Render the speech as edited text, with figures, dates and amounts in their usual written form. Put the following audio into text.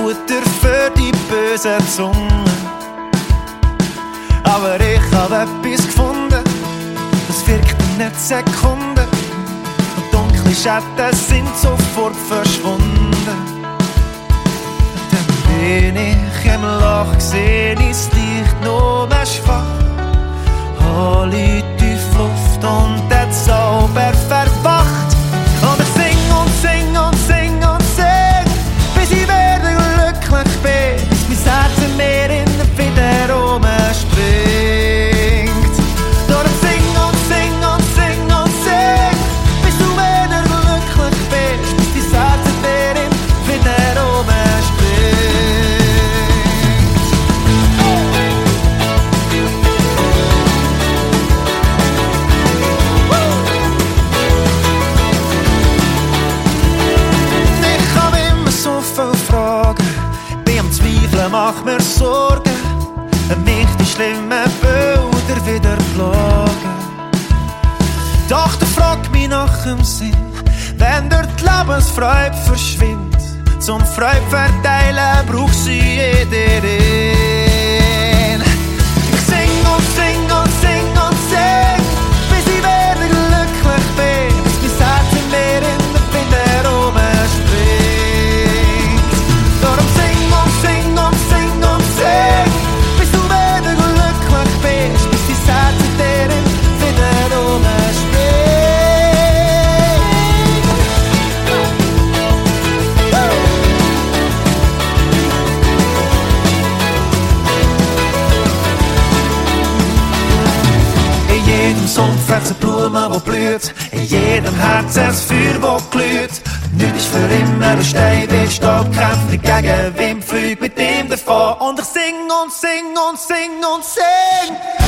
Futter für die bösen Zungen. Aber ich hab etwas gefunden, das wirkt in nicht Sekunden. Und dunkle Schatten sind sofort verschwunden. Dann bin ich im Loch, seh ich's Licht nur mehr schwach. Alle tief Luft und der Zauber verwacht. Und ich sing und sing und sing und sing, bis ich wieder glücklich bin, bis mein Herz in mir wieder rumspringt. Doch ich sing und sing und sing und sing, bis du wieder glücklich bist, bis dein Herz in mir wieder mach mir Sorgen, mich die schlimmen Bilder wieder plagen. Doch du fragst mich nach dem Sinn, wenn dort die Lebensfreude verschwindet. Zum Freude verteilen braucht sie jederin. Ich sing und sing und sing und sing, bis ich wieder glücklich bin, bis mein Herz in mir wieder rumspringt. Darum sing und sing und sing und sing, bis du wieder glücklich bist, bis dein Herz in dir wieder rumspringt. In jedem Sumpf hat's eine Blume, die blüht, in jedem Herz ein Feuer, das glüht. Nichts ist für immer, ein Stein wie Stopp, kämpft nicht gegen Wind, fliegt mit ihm davon. Und ich sing und sing und sing und sing.